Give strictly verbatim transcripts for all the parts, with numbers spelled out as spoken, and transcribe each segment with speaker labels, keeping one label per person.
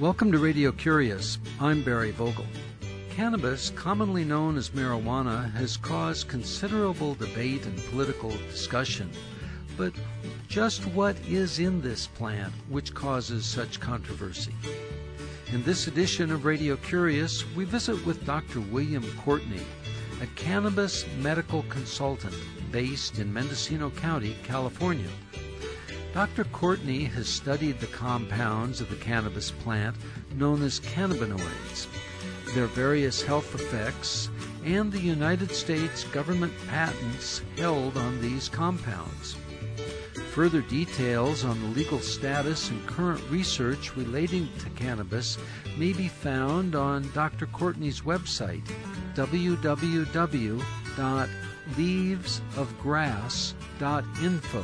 Speaker 1: Welcome to Radio Curious. I'm Barry Vogel. Cannabis, commonly known as marijuana, has caused considerable debate and political discussion. But just what is in this plant which causes such controversy? In this edition of Radio Curious, we visit with Doctor William Courtney, a cannabis medical consultant based in Mendocino County, California. Doctor Courtney has studied the compounds of the cannabis plant known as cannabinoids, their various health effects, and the United States government patents held on these compounds. Further details on the legal status and current research relating to cannabis may be found on Doctor Courtney's website, w w w dot leaves of grass dot info.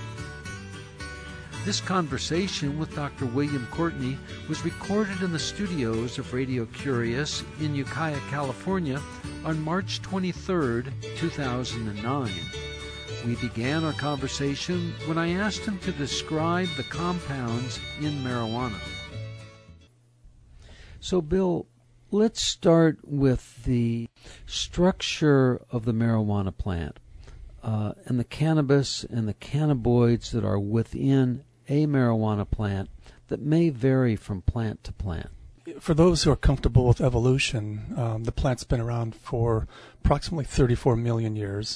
Speaker 1: This conversation with Doctor William Courtney was recorded in the studios of Radio Curious in Ukiah, California on March twenty-third, two thousand nine. We began our conversation when I asked him to describe the compounds in marijuana. So, Bill, let's start with the structure of the marijuana plant uh, and the cannabis and the cannabinoids that are within a marijuana plant that may vary from plant to plant.
Speaker 2: For those who are comfortable with evolution, um, the plant's been around for approximately thirty-four million years.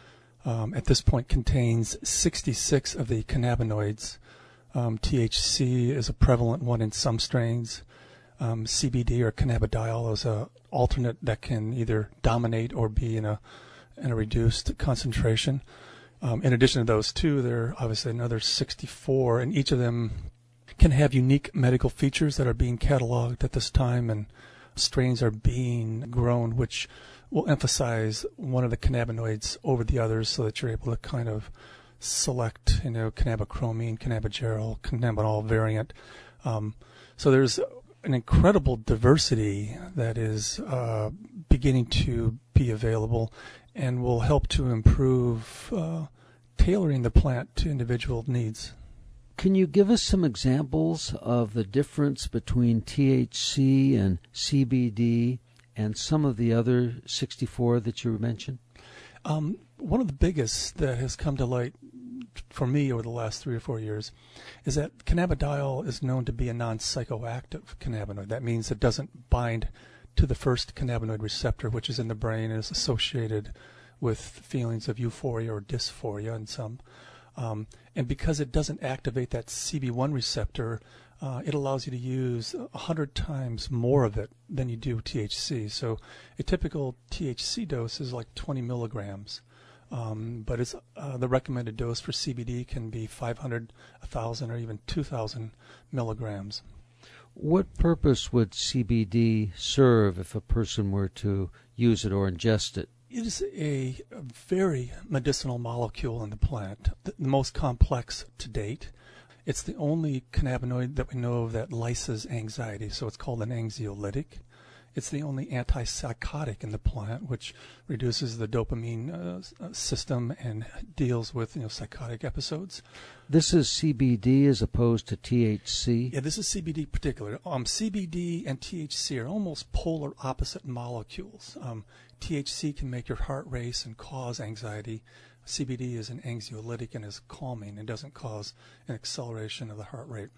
Speaker 2: Um, at this point contains sixty-six of the cannabinoids. Um, T H C is a prevalent one in some strains. Um, C B D or cannabidiol is a alternate that can either dominate or be in a in a reduced concentration. Um, in addition to those two, there are obviously another sixty-four, and each of them can have unique medical features that are being cataloged at this time, and strains are being grown which will emphasize one of the cannabinoids over the others so that you're able to kind of select, you know, cannabichromine, cannabigerol, cannabinol variant. Um, so there's an incredible diversity that is uh, beginning to be available and will help to improve uh, tailoring the plant to individual needs.
Speaker 1: Can you give us some examples of the difference between T H C and C B D and some of the other sixty-four that you mentioned?
Speaker 2: Um, one of the biggest that has come to light for me over the last three or four years is that cannabidiol is known to be a non-psychoactive cannabinoid. That means it doesn't bind to the first cannabinoid receptor, which is in the brain and is associated with feelings of euphoria or dysphoria in some. Um, and because it doesn't activate that C B one receptor, uh, it allows you to use one hundred times more of it than you do T H C. So a typical T H C dose is like twenty milligrams. Um, but it's, uh, the recommended dose for C B D can be five hundred, one thousand, or even two thousand milligrams.
Speaker 1: What purpose would C B D serve if a person were to use it or ingest it?
Speaker 2: It is a, a very medicinal molecule in the plant, the, the most complex to date. It's the only cannabinoid that we know of that lyses anxiety, so it's called an anxiolytic. It's the only antipsychotic in the plant, which reduces the dopamine uh, system and deals with, you know, psychotic episodes.
Speaker 1: This is C B D as opposed to T H C?
Speaker 2: Yeah, this is C B D particular. Um, C B D and T H C are almost polar opposite molecules. Um, T H C can make your heart race and cause anxiety. C B D is an anxiolytic and is calming and doesn't cause an acceleration of the heart rate.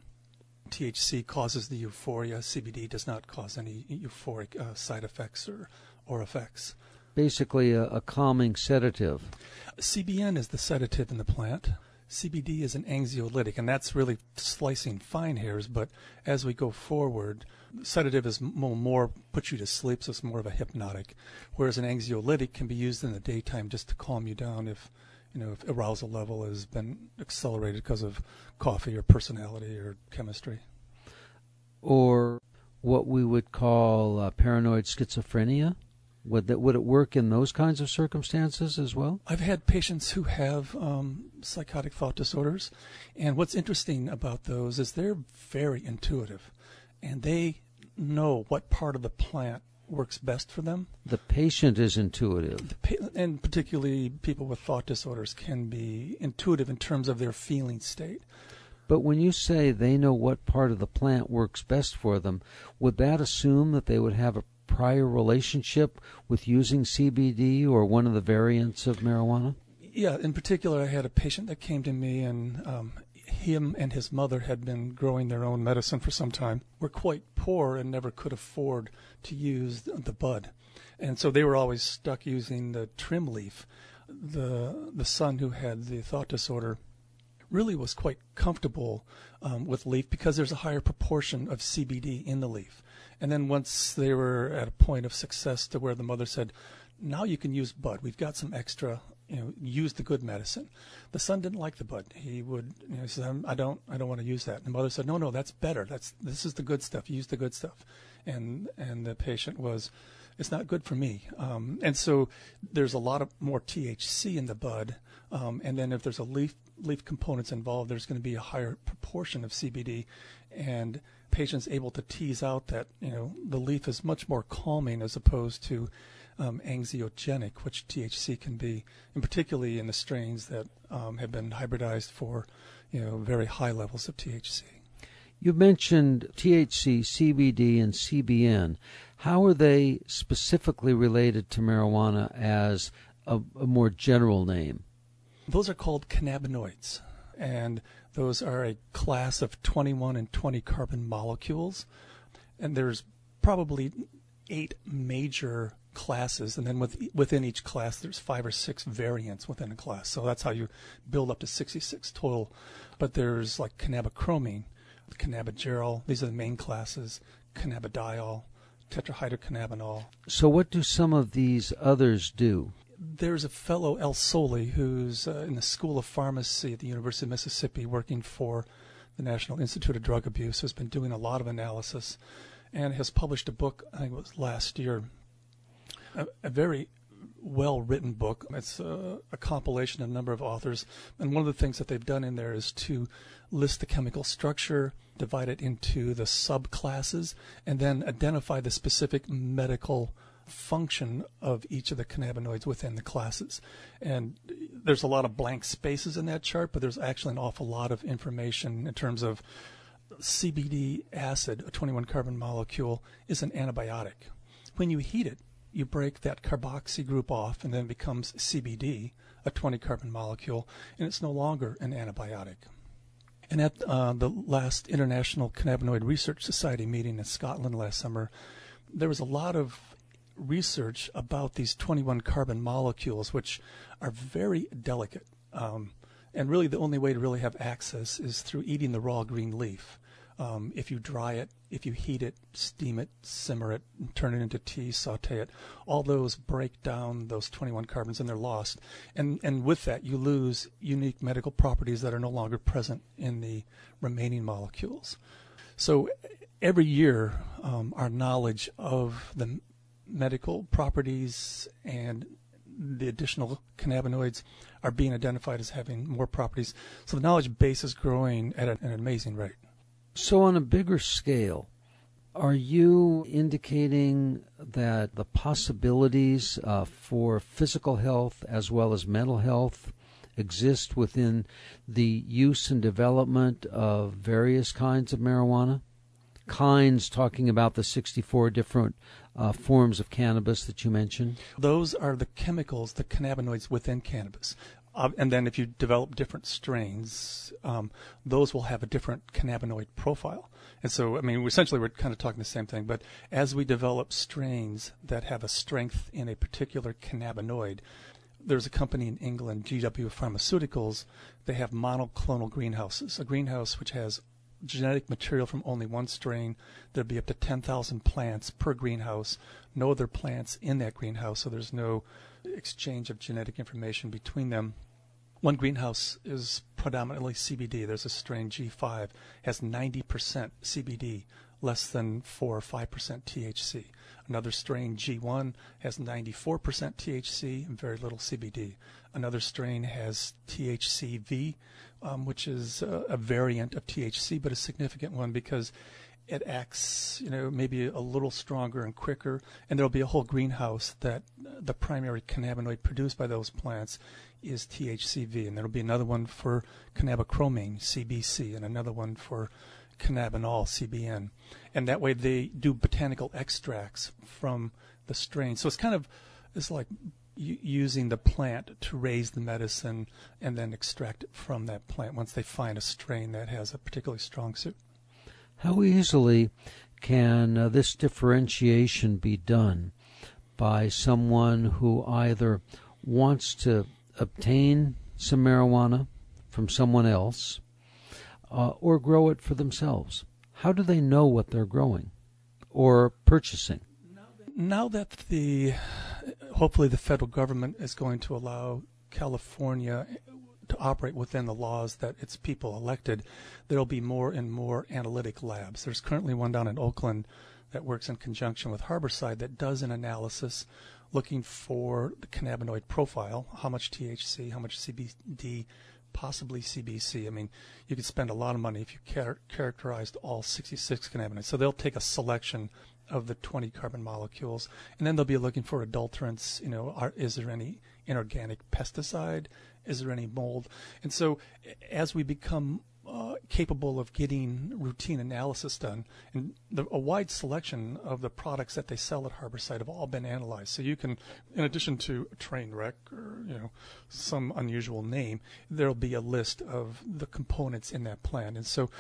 Speaker 2: T H C causes the euphoria. C B D does not cause any euphoric uh, side effects or, or effects.
Speaker 1: Basically a, a calming sedative.
Speaker 2: C B N is the sedative in the plant. C B D is an anxiolytic, and that's really slicing fine hairs, but as we go forward, sedative is more, more puts you to sleep, so it's more of a hypnotic, whereas an anxiolytic can be used in the daytime just to calm you down if, you know, if arousal level has been accelerated because of coffee or personality or chemistry.
Speaker 1: Or what we would call uh, paranoid schizophrenia? Would that would it work in those kinds of circumstances as well?
Speaker 2: I've had patients who have um, psychotic thought disorders, and what's interesting about those is they're very intuitive, and they know what part of the plant works best for them.
Speaker 1: The patient is intuitive.
Speaker 2: The pa- and particularly people with thought disorders can be intuitive in terms of their feeling state.
Speaker 1: But when you say they know what part of the plant works best for them, would that assume that they would have a prior relationship with using C B D or one of the variants of marijuana?
Speaker 2: Yeah, in particular, I had a patient that came to me, and um, him and his mother had been growing their own medicine for some time, were quite poor and never could afford to use the bud. And so they were always stuck using the trim leaf. The, the son who had the thought disorder really was quite comfortable um, with leaf because there's a higher proportion of C B D in the leaf. And then once they were at a point of success to where the mother said, now you can use bud. We've got some extra, you know, use the good medicine. The son didn't like the bud. He would, you know, he said, I don't, I don't want to use that. And the mother said, no, no, that's better. That's, this is the good stuff. Use the good stuff. And, and the patient was, it's not good for me. Um, and so there's a lot of more T H C in the bud. Um, and then if there's a leaf, leaf components involved, there's going to be a higher proportion of C B D, and patients able to tease out that, you know, the leaf is much more calming as opposed to um, anxiogenic, which T H C can be, and particularly in the strains that um, have been hybridized for, you know, very high levels of T H C.
Speaker 1: You mentioned T H C, C B D, and C B N. How are they specifically related to marijuana as a, a more general name?
Speaker 2: Those are called cannabinoids, and those are a class of twenty-one and twenty carbon molecules. And there's probably eight major classes, and then with, within each class there's five or six variants within a class. So that's how you build up to sixty-six total. But there's like cannabichromene, cannabigerol, these are the main classes, cannabidiol, tetrahydrocannabinol.
Speaker 1: So what do some of these others do?
Speaker 2: There's a fellow, El Soli, who's uh, in the School of Pharmacy at the University of Mississippi working for the National Institute of Drug Abuse, who's been doing a lot of analysis and has published a book, I think it was last year, a, a very well-written book. It's a, a compilation of a number of authors, and one of the things that they've done in there is to list the chemical structure, divide it into the subclasses, and then identify the specific medical function of each of the cannabinoids within the classes. And there's a lot of blank spaces in that chart, but there's actually an awful lot of information in terms of C B D acid, a twenty-one carbon molecule, is an antibiotic. When you heat it, you break that carboxy group off, and then it becomes C B D, a twenty carbon molecule, and it's no longer an antibiotic. And at uh, the last International Cannabinoid Research Society meeting in Scotland last summer, there was a lot of research about these twenty-one carbon molecules, which are very delicate. Um, and really the only way to really have access is through eating the raw green leaf. Um, if you dry it, if you heat it, steam it, simmer it, turn it into tea, saute it, all those break down those twenty-one carbons and they're lost. And, and with that, you lose unique medical properties that are no longer present in the remaining molecules. So every year, um, our knowledge of the medical properties and the additional cannabinoids are being identified as having more properties. So the knowledge base is growing at an amazing rate.
Speaker 1: So on a bigger scale, are you indicating that the possibilities uh, for physical health as well as mental health exist within the use and development of various kinds of marijuana? Kinds, talking about the sixty-four different uh, forms of cannabis that you mentioned?
Speaker 2: Those are the chemicals, the cannabinoids within cannabis. Uh, and then if you develop different strains, um, those will have a different cannabinoid profile. And so, I mean, essentially we're kind of talking the same thing, but as we develop strains that have a strength in a particular cannabinoid, there's a company in England, G W Pharmaceuticals, they have monoclonal greenhouses, a greenhouse which has genetic material from only one strain. There'd be up to ten thousand plants per greenhouse, no other plants in that greenhouse, so there's no exchange of genetic information between them. One greenhouse is predominantly C B D. There's a strain G five, has ninety percent C B D, less than four or five percent T H C. Another strain G one has ninety-four percent T H C and very little C B D. Another strain has T H C V, um, which is a, a variant of T H C, but a significant one because it acts, you know, maybe a little stronger and quicker, and there'll be a whole greenhouse that the primary cannabinoid produced by those plants is T H C V, and there'll be another one for cannabichromene, C B C, and another one for cannabinol, C B N. And that way they do botanical extracts from the strain. So it's kind of, it's like using the plant to raise the medicine and then extract it from that plant once they find a strain that has a particularly strong suit.
Speaker 1: How easily can uh, this differentiation be done by someone who either wants to obtain some marijuana from someone else uh, or grow it for themselves? How do they know what they're growing or purchasing?
Speaker 2: Now that the, hopefully the federal government is going to allow California to operate within the laws that its people elected, there'll be more and more analytic labs. There's currently one down in Oakland that works in conjunction with Harborside that does an analysis looking for the cannabinoid profile, how much T H C, how much C B D, possibly C B C. I mean, you could spend a lot of money if you char- characterized all sixty-six cannabinoids. So they'll take a selection of the twenty carbon molecules, and then they'll be looking for adulterants. You know, are, is there any inorganic pesticide? Is there any mold? And so as we become uh, capable of getting routine analysis done, and the, a wide selection of the products that they sell at Harborside have all been analyzed. So you can, in addition to a train wreck or, you know, some unusual name, there'll be a list of the components in that plant. And so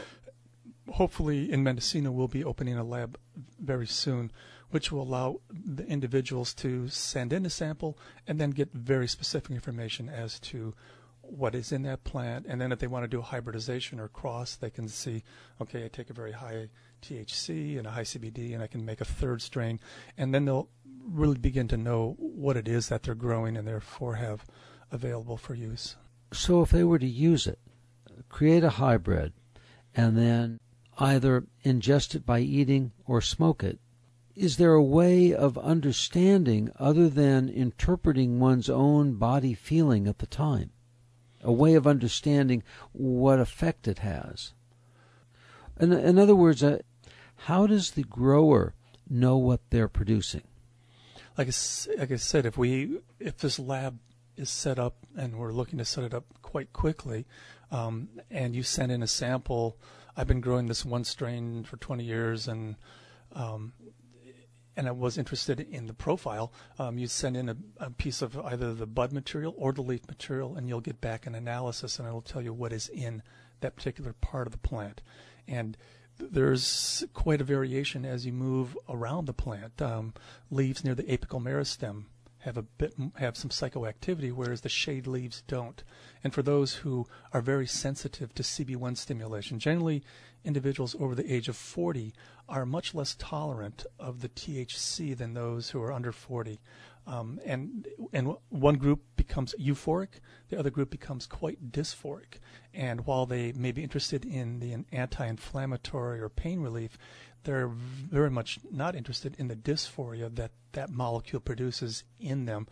Speaker 2: hopefully in Mendocino we'll be opening a lab very soon, which will allow the individuals to send in a sample and then get very specific information as to what is in that plant. And then if they want to do a hybridization or cross, they can see, okay, I take a very high T H C and a high C B D and I can make a third strain. And then they'll really begin to know what it is that they're growing and therefore have available for use.
Speaker 1: So if they were to use it, create a hybrid, and then either ingest it by eating or smoke it, is there a way of understanding other than interpreting one's own body feeling at the time? A way of understanding what effect it has? In, in other words, uh, how does the grower know what they're producing?
Speaker 2: Like I, like I said, if we if this lab is set up and we're looking to set it up quite quickly, um, and you send in a sample, I've been growing this one strain for twenty years, and um, and I was interested in the profile. Um, you send in a, a piece of either the bud material or the leaf material, and you'll get back an analysis, and it'll tell you what is in that particular part of the plant. And th- there's quite a variation as you move around the plant. Um, leaves near the apical meristem have a bit have some psychoactivity, whereas the shade leaves don't. And for those who are very sensitive to C B one stimulation, generally individuals over the age of forty are much less tolerant of the T H C than those who are under forty. Um, and and one group becomes euphoric, the other group becomes quite dysphoric. And while they may be interested in the anti-inflammatory or pain relief, they're very much not interested in the dysphoria that that molecule produces in them.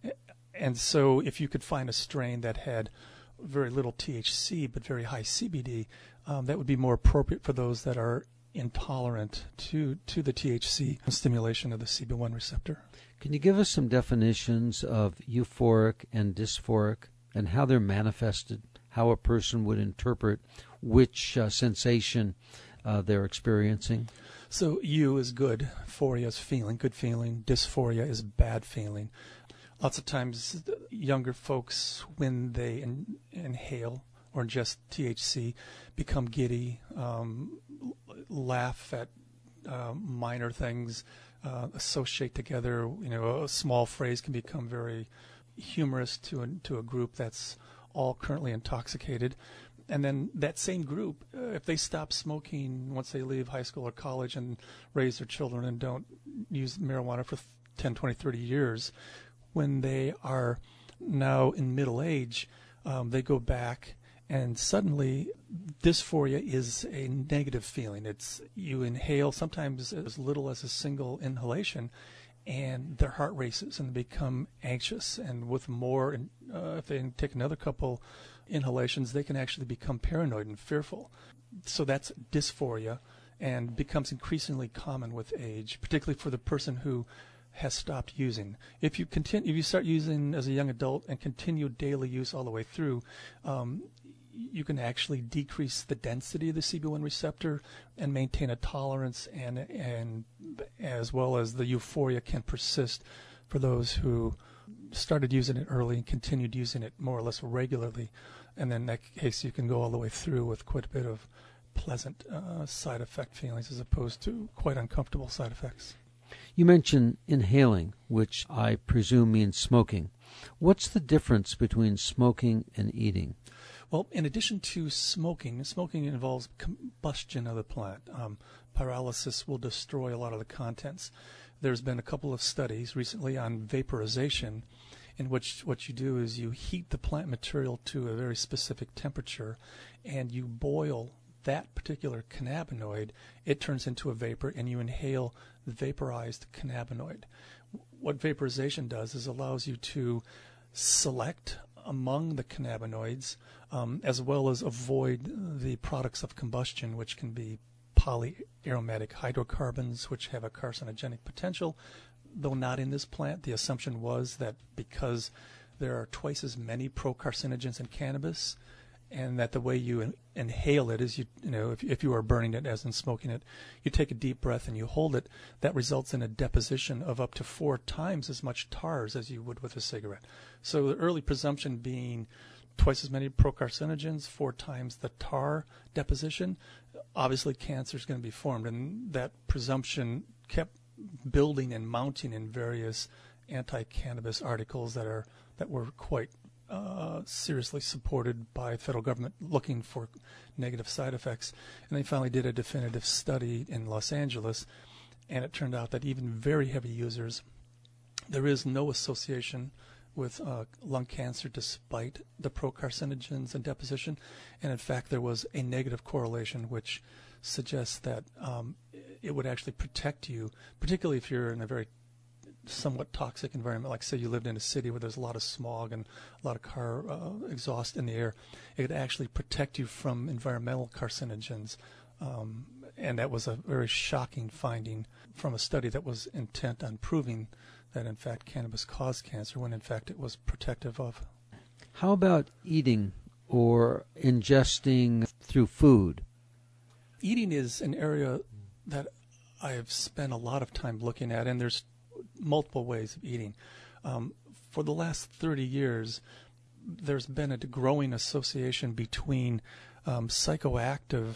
Speaker 2: And so if you could find a strain that had very little T H C but very high C B D, um, that would be more appropriate for those that are intolerant to, to the T H C stimulation of the C B one receptor.
Speaker 1: Can you give us some definitions of euphoric and dysphoric and how they're manifested, how a person would interpret which uh, sensation uh, they're experiencing?
Speaker 2: So eu is good, phoria is feeling, good feeling, dysphoria is bad feeling. Lots of times younger folks, when they in, inhale or ingest T H C, become giddy, um, laugh at uh, minor things, uh, associate together. You know, a small phrase can become very humorous to a, to a group that's all currently intoxicated. And then that same group, uh, if they stop smoking once they leave high school or college and raise their children and don't use marijuana for ten, twenty, thirty years, when they are now in middle age, um, they go back and suddenly dysphoria is a negative feeling. It's you inhale sometimes as little as a single inhalation, and their heart races and they become anxious. And with more, uh, if they take another couple inhalations, they can actually become paranoid and fearful. So that's dysphoria. and becomes increasingly common with age, particularly for the person who has stopped using. If you continue, if you start using as a young adult and continue daily use all the way through, um, you can actually decrease the density of the C B one receptor and maintain a tolerance, and and as well as the euphoria can persist for those who started using it early and continued using it more or less regularly. And then in that case, you can go all the way through with quite a bit of pleasant uh, side effect feelings as opposed to quite uncomfortable side effects.
Speaker 1: You mentioned inhaling, which I presume means smoking. What's the difference between smoking and eating?
Speaker 2: Well, in addition to smoking, smoking involves combustion of the plant. Um, pyrolysis will destroy a lot of the contents. There's been a couple of studies recently on vaporization, in which what you do is you heat the plant material to a very specific temperature, and you boil that particular cannabinoid. It turns into a vapor, and you inhale the vaporized cannabinoid. What vaporization does is allows you to select among the cannabinoids, um, as well as avoid the products of combustion, which can be polyaromatic hydrocarbons, which have a carcinogenic potential. Though not in this plant, the assumption was that because there are twice as many procarcinogens in cannabis, and that the way you in, inhale it is, you, you know, if, if you are burning it, as in smoking it, you take a deep breath and you hold it, that results in a deposition of up to four times as much tars as you would with a cigarette. So the early presumption being twice as many procarcinogens, four times the tar deposition, obviously cancer is going to be formed. And that presumption kept building and mounting in various anti-cannabis articles that are that were quite uh, seriously supported by federal government looking for negative side effects. And they finally did a definitive study in Los Angeles, and it turned out that even very heavy users, there is no association with uh, lung cancer despite the procarcinogens and deposition. And in fact, there was a negative correlation which suggests that um, it would actually protect you, particularly if you're in a very somewhat toxic environment, like say you lived in a city where there's a lot of smog and a lot of car uh, exhaust in the air. It would actually protect you from environmental carcinogens. Um, and that was a very shocking finding from a study that was intent on proving that in fact cannabis caused cancer, when in fact it was protective of.
Speaker 1: How about eating or ingesting through food?
Speaker 2: Eating is an area that I have spent a lot of time looking at, and there's multiple ways of eating. Um, for the last thirty years, there's been a growing association between um, psychoactive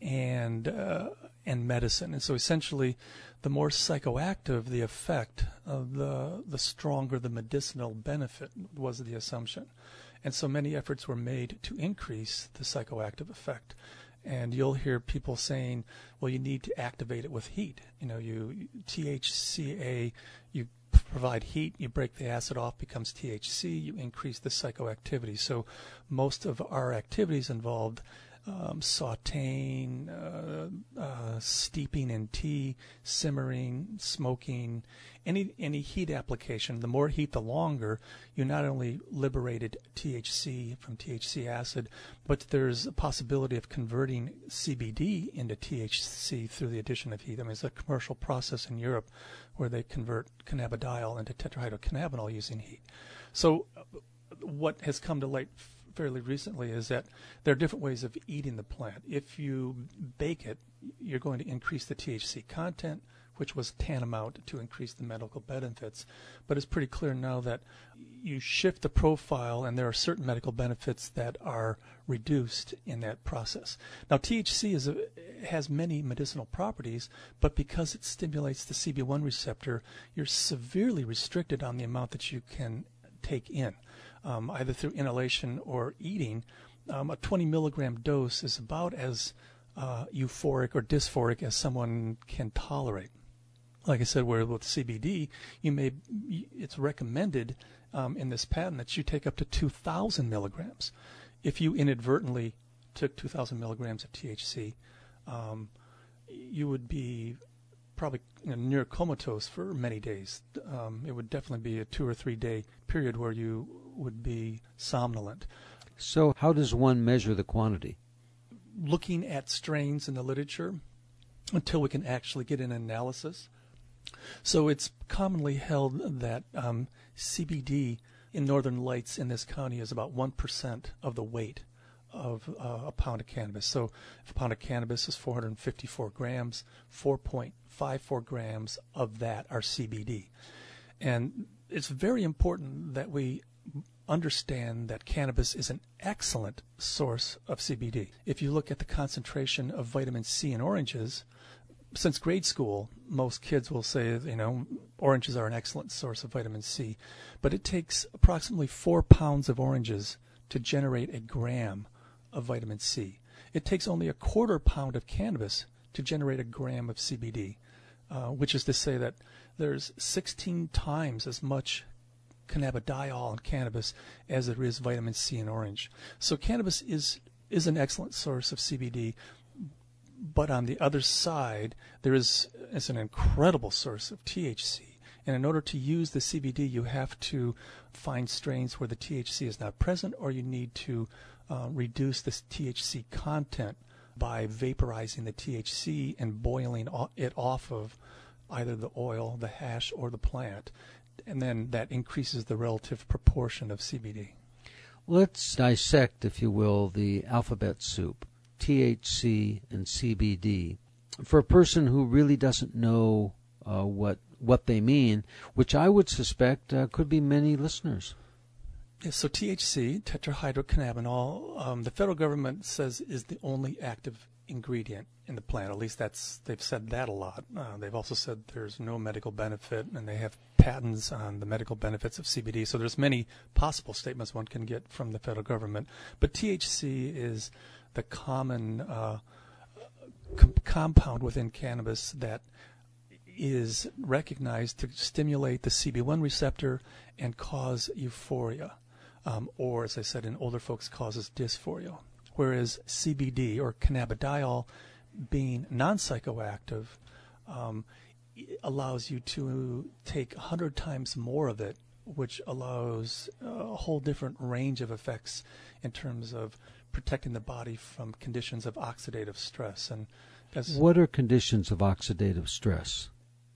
Speaker 2: and uh, and medicine. And so essentially, the more psychoactive the effect, uh, the the stronger the medicinal benefit was the assumption. And so many efforts were made to increase the psychoactive effect. And you'll hear people saying, well, you need to activate it with heat. You know, you T H C A, you provide heat, you break the acid off, becomes T H C, you increase the psychoactivity. So most of our activities involved um, sauteing, uh, uh, steeping in tea, simmering, smoking, any any heat application. The more heat, the longer. You not only liberated T H C from T H C acid, but there's a possibility of converting C B D into T H C through the addition of heat. I mean, it's a commercial process in Europe where they convert cannabidiol into tetrahydrocannabinol using heat. So what has come to light fairly recently is that there are different ways of eating the plant. If you bake it, you're going to increase the T H C content, which was tantamount to increase the medical benefits. But it's pretty clear now that you shift the profile, and there are certain medical benefits that are reduced in that process. Now, T H C is a, has many medicinal properties, but because it stimulates the C B one receptor, you're severely restricted on the amount that you can take in, um, either through inhalation or eating. Um, a twenty milligram dose is about as uh, euphoric or dysphoric as someone can tolerate. Like I said, where with C B D, you may it's recommended um, in this patent that you take up to two thousand milligrams. If you inadvertently took two thousand milligrams of T H C, um, you would be probably you know, near comatose for many days. Um, it would definitely be a two or three day period where you would be somnolent.
Speaker 1: So how does one measure the quantity?
Speaker 2: Looking at strains in the literature, until we can actually get an analysis. So it's commonly held that um, C B D in Northern Lights in this county is about one percent of the weight of uh, a pound of cannabis. So if a pound of cannabis is four hundred fifty-four grams, four point five four grams of that are C B D. And it's very important that we understand that cannabis is an excellent source of C B D. If you look at the concentration of vitamin C in oranges, since grade school, most kids will say, you know, oranges are an excellent source of vitamin C. But it takes approximately four pounds of oranges to generate a gram of vitamin C. It takes only a quarter pound of cannabis to generate a gram of C B D, uh, which is to say that there's sixteen times as much cannabidiol in cannabis as there is vitamin C in orange. So cannabis is is an excellent source of C B D, but on the other side, there is, is an incredible source of T H C. And in order to use the C B D, you have to find strains where the T H C is not present, or you need to uh, reduce the T H C content by vaporizing the T H C and boiling it off of either the oil, the hash, or the plant. And then that increases the relative proportion of C B D.
Speaker 1: Let's dissect, if you will, the alphabet soup, T H C and C B D. For a person who really doesn't know uh, what what they mean, which I would suspect uh, could be many listeners.
Speaker 2: Yeah, so T H C, tetrahydrocannabinol, um, the federal government says is the only active ingredient in the plant. At least that's they've said that a lot. Uh, they've also said there's no medical benefit, and they have patents on the medical benefits of C B D. So there's many possible statements one can get from the federal government. But T H C is the common uh, com- compound within cannabis that is recognized to stimulate the C B one receptor and cause euphoria, um, or as I said in older folks, causes dysphoria. Whereas C B D, or cannabidiol, being non-psychoactive, um, allows you to take one hundred times more of it, which allows a whole different range of effects in terms of protecting the body from conditions of oxidative stress. And as
Speaker 1: what are conditions of oxidative stress?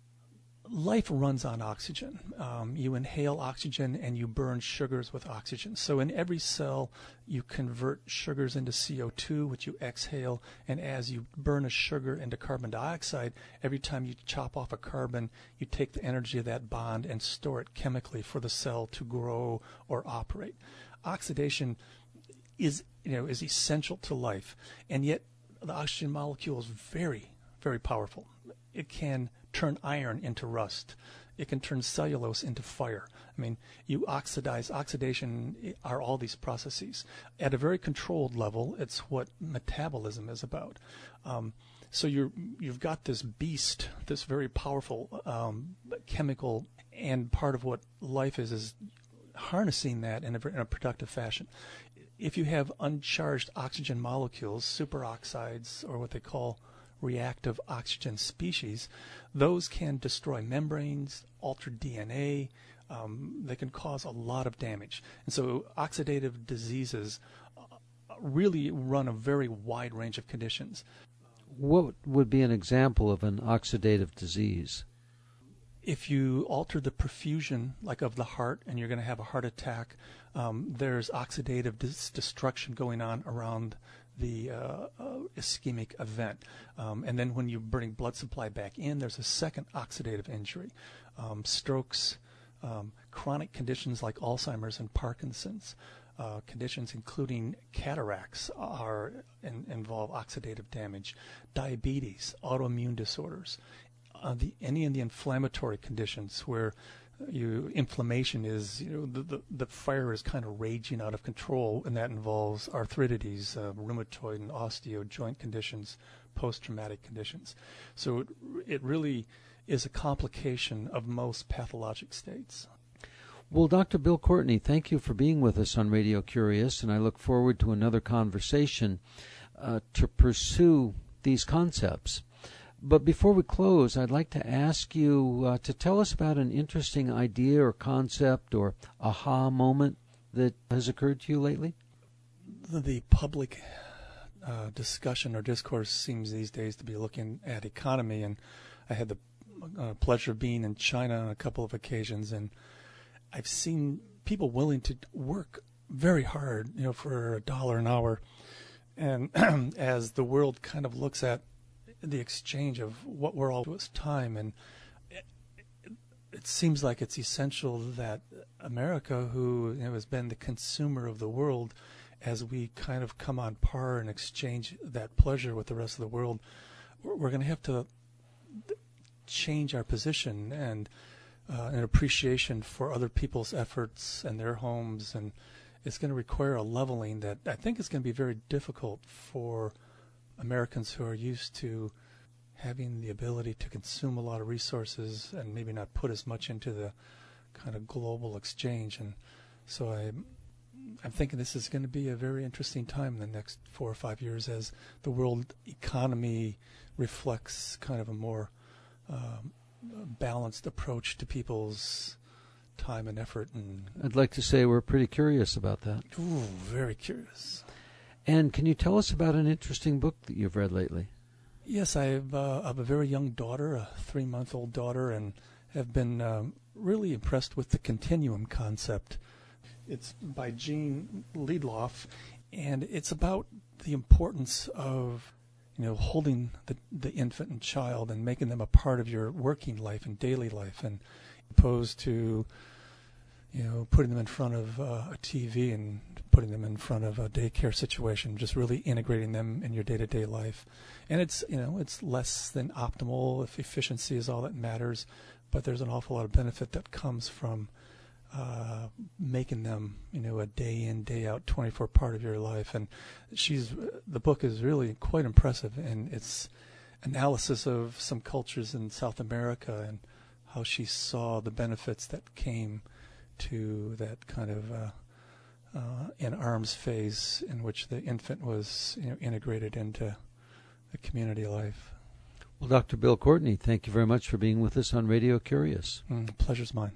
Speaker 2: Life runs on oxygen. Um, you inhale oxygen and you burn sugars with oxygen. So in every cell, you convert sugars into C O two, which you exhale. And as you burn a sugar into carbon dioxide, every time you chop off a carbon, you take the energy of that bond and store it chemically for the cell to grow or operate. Oxidation is, you know, is essential to life. And yet the oxygen molecule is very, very powerful. It can turn iron into rust. It can turn cellulose into fire. I mean, you oxidize. Oxidation are all these processes. At a very controlled level, it's what metabolism is about. Um, so you're, you've got this beast, this very powerful um, chemical, and part of what life is is harnessing that in a, in a productive fashion. If you have uncharged oxygen molecules, superoxides, or what they call reactive oxygen species, those can destroy membranes, alter D N A. Um, they can cause a lot of damage. And so oxidative diseases uh, really run a very wide range of conditions.
Speaker 1: What would be an example of an oxidative disease?
Speaker 2: If you alter the perfusion, like of the heart, and you're going to have a heart attack, um, there's oxidative dis- destruction going on around the uh, uh, ischemic event. Um, and then when you bring blood supply back in, there's a second oxidative injury. Um, strokes, um, chronic conditions like Alzheimer's and Parkinson's, uh, conditions including cataracts are in, involve oxidative damage. Diabetes, autoimmune disorders, uh, the, any of the inflammatory conditions where You inflammation is, you know, the, the, the fire is kind of raging out of control, and that involves arthritides, uh, rheumatoid and osteo joint conditions, post-traumatic conditions. So it, it really is a complication of most pathologic states.
Speaker 1: Well, Doctor Bill Courtney, thank you for being with us on Radio Curious, and I look forward to another conversation uh, to pursue these concepts. But before we close, I'd like to ask you uh, to tell us about an interesting idea or concept or aha moment that has occurred to you lately.
Speaker 2: The public uh, discussion or discourse seems these days to be looking at economy. And I had the uh, pleasure of being in China on a couple of occasions, and I've seen people willing to work very hard, you know, for a dollar an hour. And as the world kind of looks at the exchange of what we're all was time, and it, it seems like it's essential that America, who you know, has been the consumer of the world, as we kind of come on par and exchange that pleasure with the rest of the world, we're, we're going to have to change our position and uh, an appreciation for other people's efforts and their homes, and it's going to require a leveling that I think is going to be very difficult for Americans who are used to having the ability to consume a lot of resources and maybe not put as much into the kind of global exchange. And so I, I'm thinking this is going to be a very interesting time in the next four or five years as the world economy reflects kind of a more um, balanced approach to people's time and effort. And
Speaker 1: I'd like to say we're pretty curious about that.
Speaker 2: Ooh, very curious.
Speaker 1: And can you tell us about an interesting book that you've read lately?
Speaker 2: Yes, I have, uh, I have a very young daughter, a three-month-old daughter, and have been um, really impressed with the continuum concept. It's by Gene Liedloff, and it's about the importance of, you know, holding the, the infant and child and making them a part of your working life and daily life, and opposed to, you know, putting them in front of uh, a T V and putting them in front of a daycare situation, just really integrating them in your day-to-day life. And it's, you know, it's less than optimal if efficiency is all that matters, but there's an awful lot of benefit that comes from uh, making them, you know, a day in, day out, twenty-four part of your life. And she's, the book is really quite impressive, and it's analysis of some cultures in South America and how she saw the benefits that came to that kind of uh, uh, in arms phase in which the infant was, you know, integrated into the community life.
Speaker 1: Well, Doctor Bill Courtney, thank you very much for being with us on Radio Curious.
Speaker 2: Mm, the pleasure's mine.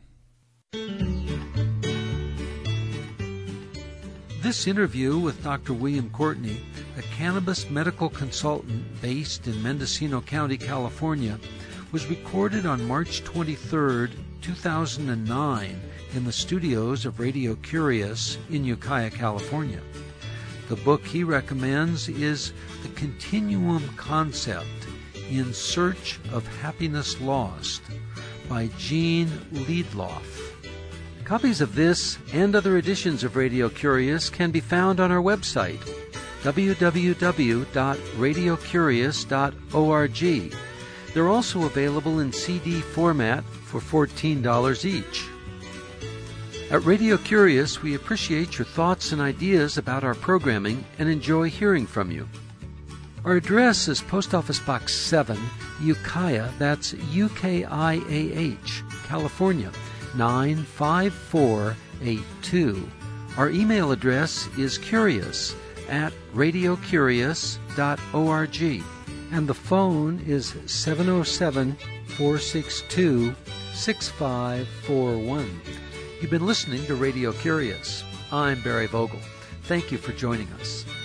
Speaker 1: This interview with Doctor William Courtney, a cannabis medical consultant based in Mendocino County, California, was recorded on March twenty-third, two thousand nine in the studios of Radio Curious in Ukiah, California. The book he recommends is The Continuum Concept, In Search of Happiness Lost by Gene Liedloff. Copies of this and other editions of Radio Curious can be found on our website, w w w dot radio curious dot org. They're also available in C D format for fourteen dollars each. At Radio Curious, we appreciate your thoughts and ideas about our programming and enjoy hearing from you. Our address is Post Office Box seven, Ukiah, that's U K I A H, California, nine five four eight two. Our email address is curious at radio curious dot org, and the phone is seven oh seven, four six two, six five four one. You've been listening to Radio Curious. I'm Barry Vogel. Thank you for joining us.